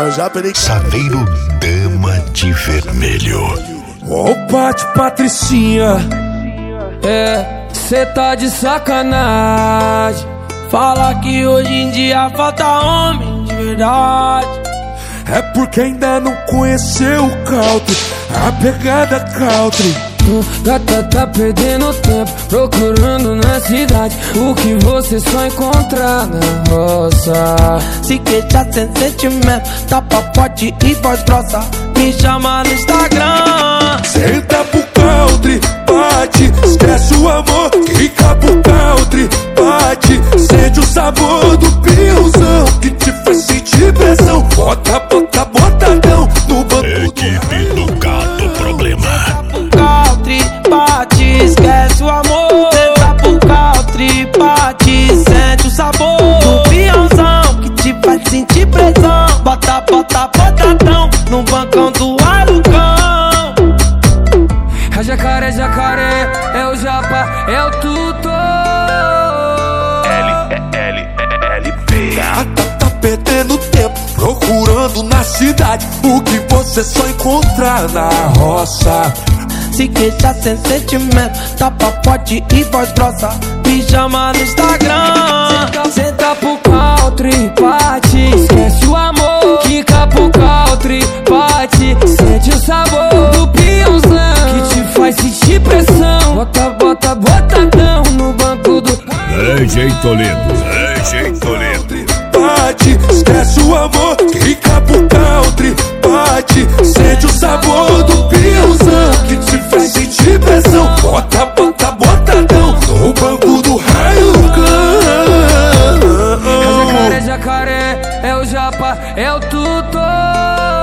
Saveiro Dama de Vermelho. Ô Pati Patricinha, cê tá de sacanagem. Fala que hoje em dia falta homem de verdade. É porque ainda não conheceu o country, a pegada country. Gata tá perdendo tempo procurando na cidade o que você só encontrar na roça. Se queixa sem sentimento, tapa forte e voz grossa, me chama no Instagram. Senta pro country, bate, esquece o amor, fica pro country, bate, sente o sabor do piozão que te faz sentir pressão. Bota, bota, botadão no banco. Equipe do Gato Problema. Bate, esquece o amor. Senta pro country, bate, sente o sabor do peãozão que te faz sentir pressão. Bota, bota, botadão no bancão do alucão. É jacaré, jacaré, é o japa, é o tutor. LLP. Gata tá perdendo tempo procurando na cidade o que você só encontrar na roça. Se queixa sem sentimento, tapa forte e voz grossa, me chama no Instagram. Senta pro country, bate, esquece o amor, fica pro country, bate, sente o sabor do peãozão que te faz sentir pressão. Bota, bota, botadão no banco do DJ Toledo, DJ Toledo. Bate, esquece o amor, fica pro country, bate, sente o sabor do peãozão que te faz sentir pressão. Bota, bota, botadão no banco do raio cão. É jacaré, jacaré, é o japa, é o tutor.